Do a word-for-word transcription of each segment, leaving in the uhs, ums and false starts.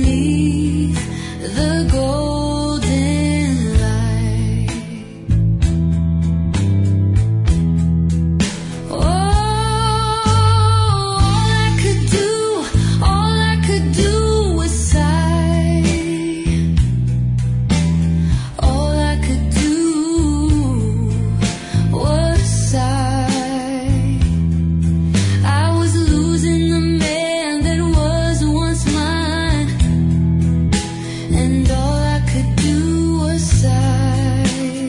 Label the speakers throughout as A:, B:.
A: beneath the golden light. Oh, all I could do, all I could do was sigh. All I could do was sigh. I was losing the man that was once mine, and all I could do was sigh.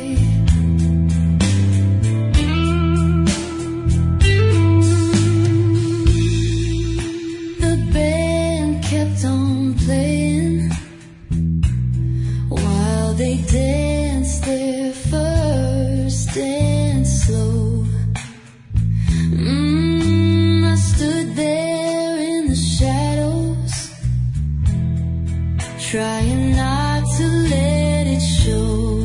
A: The band kept on playing while they danced their first dance slow. Mm, I stood there in the shadows, trying not to let it show.